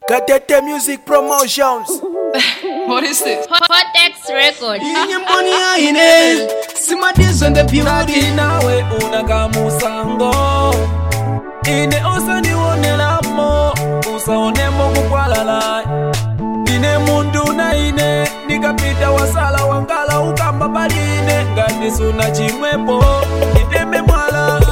Katete Music Promotions. What is this? Cortex Records. Inyemboni ya ine Simadizo on the beauty. Nawe unakamusango ine osani wonelamo usaonemo kukwalala ine mundu na ine nikapita wasala wangala ukamba baline ngati suna chimwepo itembe mwala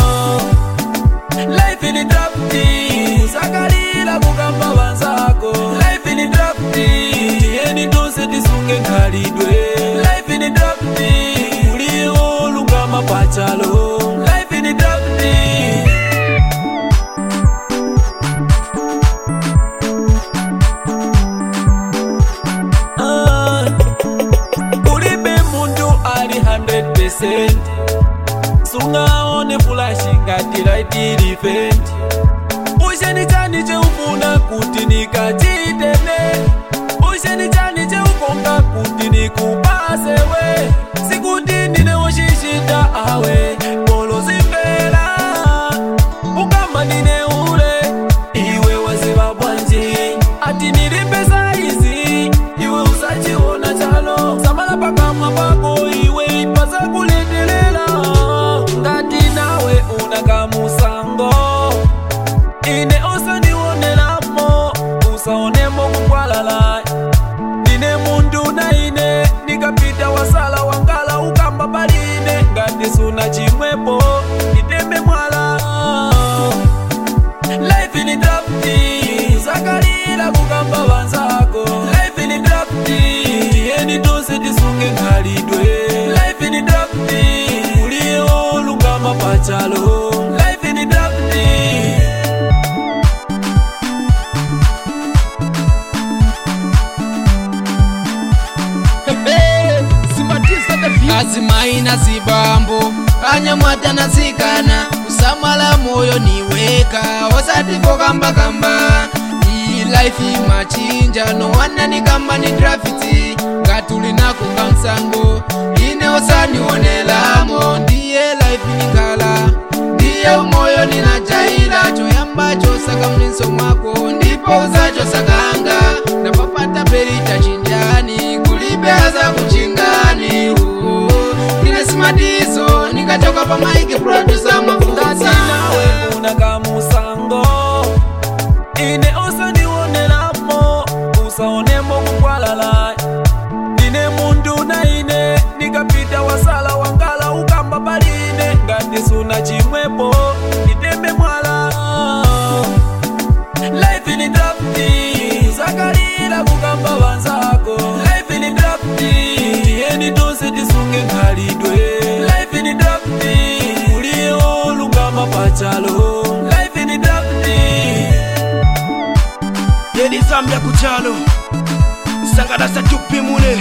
life in drafti usakalila kukamba wanzako life in drafti tieni ndose tisunge khalidwe life in drafti ulio lungama pachalo life in drafti ulibe mundu ali 100% sungaone fulashinga tilaitili event usheni chani cheufuna kuti nikachitene usheni chani cheukonga kuti nikupasewe sikuti ndine woshishita awe polo zimbela ukama nine ule iwe waziva bwanji ati nilipesa hizi iwe usachiona chalo samala pakamwa pako iwe ipaza kuletelela ngati nawe unakamusango ine osani wonelamo usaonemo kukwalala ine mundu na ine nikapita wasala wangala ukamba baline ngati suna chimwepo itembe mwala life in drafti sakalila kukamba wanzako life in drafti tieni tose tisunge khalidwe life in drafti ulio lungama pachalo life in drafti Azimaina zibambo anyamwata nasikana usamala moyo niweka osati kokamba kamba iyi life imachinja no wana ni kamba ni trafiti ngatuli nako kamsango ine osani onelamo ndiye life nikala ndiye umoyo ninajaila choyamba chosaka mlinso mwako ndipo uzacho sakanga napapata perita chinjani kulibe aza kuchingani Simadizo nikatoka pa mic producer mafuta nawe unakamusango ine osani wonelamo usaonemo kukwalala ine mundu na ine nikapita wasala wangala ukamba baline ngati suna chimwepo itembe mwala life in drafti sakalila kukamba wanzako life in drafti tieni tose tisunge khalidwe life in drafti ulio lungama pachalo life in drafti Yeni Zambia kuchalo Sangada sa tupi mune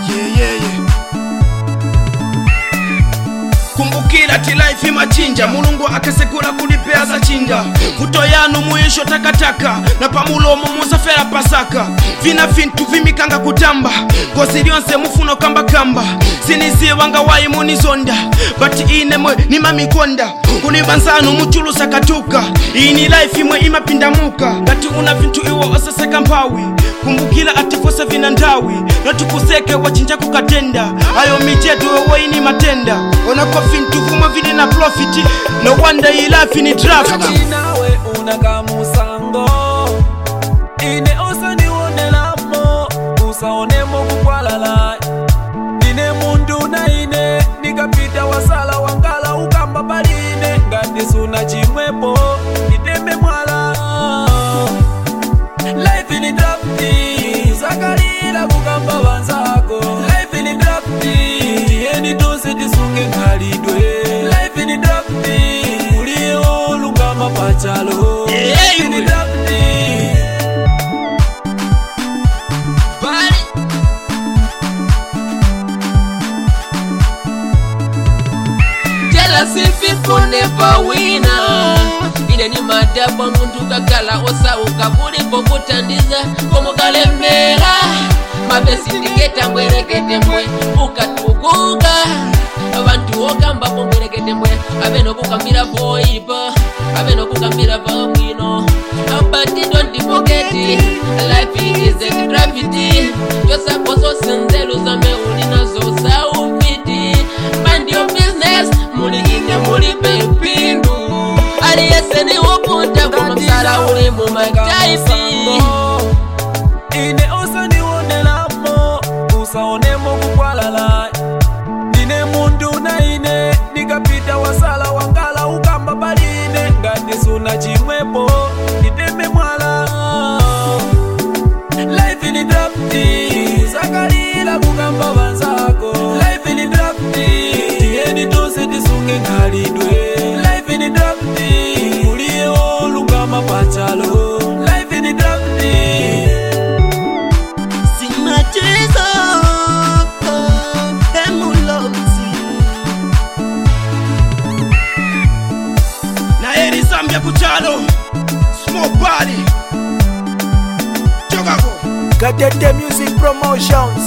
Kumbukila ti life imachinja mulungu akasekula kulipea za chinja kutoyanu muisho takataka na pamulomo musafera pasaka vina vintu vimikanga kutamba gozi lyonse mufuno kamba kamba siniziwanga wayi munizonda bati inemwe ni mamikonda kulibanzanu muchulusa katuka ini life imwe imapindamuka ngati una vintu iwo osaseka mpawi kumbukila atifose vina ndawi notukuseke wachinja kukatenda ayo mijedu wewe ini matenda onako vintu vuma vili na profit no wonder iyi life ni draft nawe unakamusango ine osani wonelamo usaonemo kukwalala ine mundu na ine nikapita wasala wangala ukamba baline ngati suna chimwepo itembe mwala life in drafti sakalila kukamba wanzako life in drafti tieni tose tisunge khalidwe life in drafti ulio lungama pachalo life in drafti Jealousy people never win. Ine ni madaba muntu kakala osauka kuliko kutandiza komukalembera mabesi ndiketa mbwerekete mwe ukatukuka abantu okamba mbwerekete mwe abeno kukambira voipa abeno kukambira vamwino but don't forget it. Life is a gravity. Just a pozo senzelu zame ulinazo saufiti. Mind your business, muli ine muli pepindu. Aliyese ni wapunta kwa msara uli mumataifi. Ine osa ni wonelamo, usaonemo kukwalala. Nine mundu na ine, nikapita wasala wangala ukamba baline. Ngati suna chimwepo, niteme mwala. Life ni drafti, usakalila kukamba banzako. Life ni drafti, tieni tose tisunge ngalidwe. Life ni drafti, uliye olu kama pachalo. Life ni drafti. Zambia kuchalo Smoke Body Chokako Gatete Music Promotions.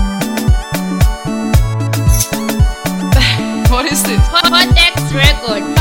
What is this? Hot X Record.